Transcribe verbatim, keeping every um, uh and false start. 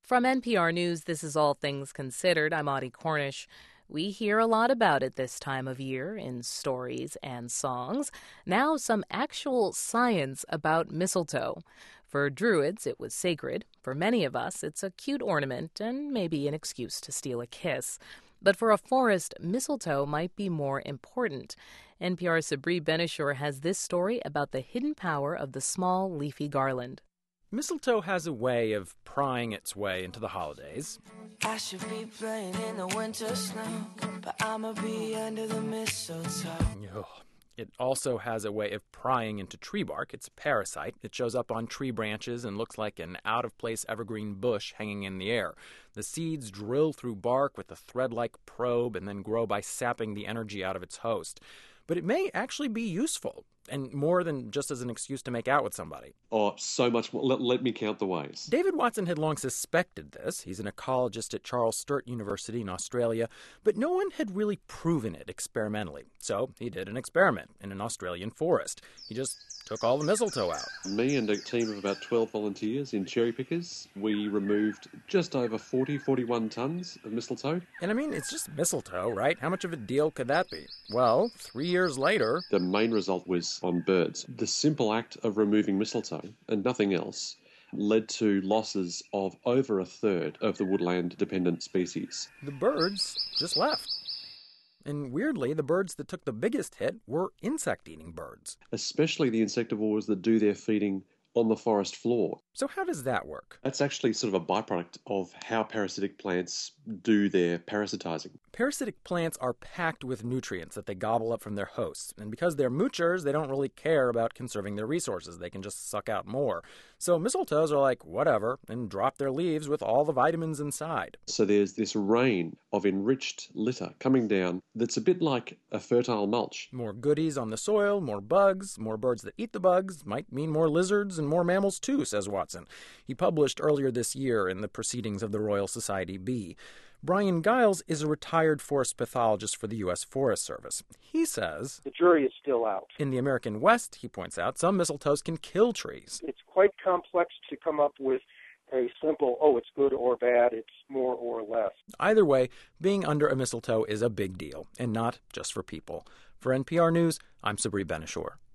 From N P R News, this is All Things Considered. I'm Audie Cornish. We hear a lot about it this time of year in stories and songs. Now, some actual science about mistletoe. For Druids, it was sacred. For many of us, it's a cute ornament and maybe an excuse to steal a kiss. But for a forest, mistletoe might be more important. N P R's Sabri Ben-Achour has this story about the hidden power of the small, leafy garland. Mistletoe has a way of prying its way into the holidays. I should be playing in the winter snow, but I'ma be under the mistletoe. Ugh. It also has a way of prying into tree bark. It's a parasite. It shows up on tree branches and looks like an out-of-place evergreen bush hanging in the air. The seeds drill through bark with a thread-like probe and then grow by sapping the energy out of its host. But it may actually be useful, and more than just as an excuse to make out with somebody. Oh, so much more. Let, let me count the ways. David Watson had long suspected this. He's an ecologist at Charles Sturt University in Australia, but no one had really proven it experimentally. So he did an experiment in an Australian forest. He just took all the mistletoe out. Me and a team of about twelve volunteers in cherry pickers, we removed just over forty, forty-one tonnes of mistletoe. And I mean, it's just mistletoe, right? How much of a deal could that be? Well, three years later... The main result was on birds. The simple act of removing mistletoe, and nothing else, led to losses of over a third of the woodland-dependent species. The birds just left. And weirdly, the birds that took the biggest hit were insect-eating birds. Especially the insectivores that do their feeding on the forest floor. So how does that work? That's actually sort of a byproduct of how parasitic plants do their parasitizing. Parasitic plants are packed with nutrients that they gobble up from their hosts. And because they're moochers, they don't really care about conserving their resources. They can just suck out more. So mistletoes are like, whatever, and drop their leaves with all the vitamins inside. So there's this rain of enriched litter coming down that's a bit like a fertile mulch. More goodies on the soil, more bugs, more birds that eat the bugs, might mean more lizards and more mammals too, says Watson. He published earlier this year in the Proceedings of the Royal Society B. Brian Giles is a retired forest pathologist for the U S Forest Service. He says... The jury is still out. In the American West, he points out, some mistletoes can kill trees. It's quite complex to come up with a simple, oh, it's good or bad, it's more or less. Either way, being under a mistletoe is a big deal, and not just for people. For N P R News, I'm Sabri Ben-Achour.